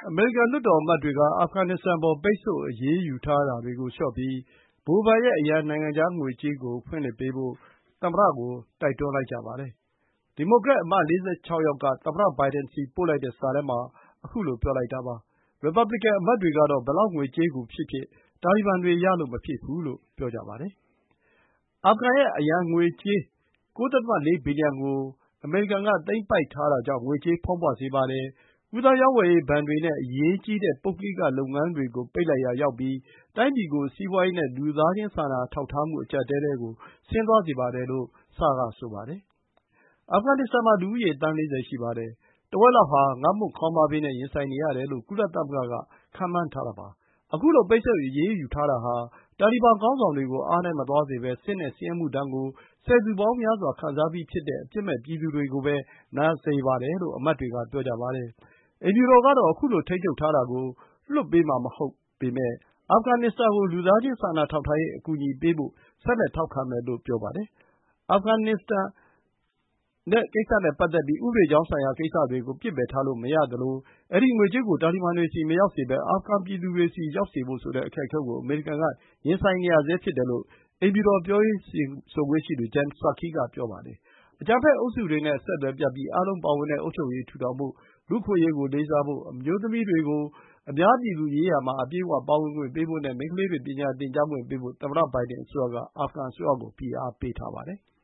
အမေရိကန်လွှတ်တော်အမတ်တွေကအာဖဂန်နစ္စတန်အပေါ်ပိတ်ဆို့အရေးယူထားတာတွေကိုလျှော့ပြီးဗဟိုဘဏ်ရဲ့အရန်နိုင်ငံခြားငွေကြေးကိုဖွင့်လှစ်ပေးဖို့သမ္မတကိုတိုက်တွန်းလိုက်ကြပါတယ်။ ဒီမိုကရက်အမတ် ၄၆ ယောက်ကသမ္မတဘိုင်ဒန်ဆီပို့လိုက်တဲ့စာထဲမှာခုလိုပြောလိုက်တာပါ။ ရီပတ်ဘလီကန်အမတ်တွေကတော့ ဘယ်လောက်ငွေကြေးကိုဖြစ်ဖြစ်တာလီဘန်တွေရလို့မဖြစ်ဘူးလို့ပြောကြပါတယ်။ အာဖဂန်ရဲ့အရန်ငွေကြေး ၉.၄ ဘီလီယံကိုအမေရိကန်ကသိမ်းပိုက်ထားတာကြောင့်ငွေကြေးဖောင်းပွစေပါတယ်။ ကူးသန်းရောင်းဝယ်ရေးဘဏ်တွေနဲ့အရေးကြီးတဲ့ပုဂ္ဂလိကလုပ်ငန်းတွေကိုပိတ်လိုက်ရာရောက်ပြီး တိုင်းပြည်ကိုစီးပွါးရေးနဲ့လူသားချင်းစာနာထောက်ထားမှုအကျပ်အတည်းထဲကိုဆင်းသွားစေပါတယ်လို့စာကဆိုပါတယ်။ အာဖဂန်နစ္စတန်မှာလူဦးရေသန်း ၄၀ ရှိပါတယ်။ တဝက်လောက်ဟာငတ်မွတ်ခေါင်းပါးဘေးနဲ့ရင်ဆိုင်နေရတယ်လို့ကုလသမဂ္ဂကခန့်မှန်းထားတာပါ။ ခုလိုပိတ်ဆို့အရေးယူထားတာဟာတာလီဘန်ခေါင်းဆောင်တွေကိုအားနဲ့မသွားစေဘဲ စစ်နဲ့ဆင်းရဲမှုဒဏ်ကိုဆယ်စုပေါင်းများစွာခံစားပြီးဖြစ်တဲ့အပြစ်မဲ့ပြည်သူတွေကိုပဲနာစေပါတယ်လို့အမတ်တွေကပြောကြပါတယ်။ အိမ်ဖြူတော်ကတော့ ခုလိုထိန်းချုပ်ထားတာကိုလွှတ်ပေးမှာမဟုတ်ပေမဲ့ အာဖဂန်နစ္စတန်ကိုလူသားချင်းစာနာထောက်ထားရေးအကူအညီပေးဖို့ဆက်လက်ထောက်ခံမယ်လို့ပြောပါတယ်။ အာဖဂန်နစ္စတန်ကိစ္စနဲ့ပတ်သက်ပြီးဥပဒေကြောင်းဆိုင်ရာကိစ္စတွေကိုပစ်ပယ်ထားလို့မရသလို အဲဒီငွေကြေးကိုတာလီဘန်တွေဆီမရောက်စေဘဲ အာဖဂန်ပြည်သူတွေဆီရောက်စေဖို့ဆိုတဲ့အခက်အခဲကိုအမေရိကန်ကရင်ဆိုင်နေရဆဲဖြစ်တယ်လို့ အိမ်ဖြူတော်ပြောရေးဆိုခွင့်ရှိသူ Jen Psaki ကပြောပါတယ်။ အကြမ်းဖက်အုပ်စုတွေနဲ့အဆက်အသွယ်ပြတ်ပြီး အားလုံးပါဝင်တဲ့အုပ်ချုပ်ရေးထူထောင်ဖို့၊ လူ့အခွင့်အရေးကိုလေးစားဖို့၊ အမျိုးသမီးတွေကိုအများပြည်သူရေးရာမှာအပြည့်အဝပါဝင်ခွင့်ပေးဖို့နဲ့ မိန်းကလေးတွေပညာသင်ကြားခွင့်ပေးဖို့သမ္မတဘိုင်ဒန်အစိုးရကအာဖဂန်အစိုးရကိုဖိအားပေးထားပါတယ်။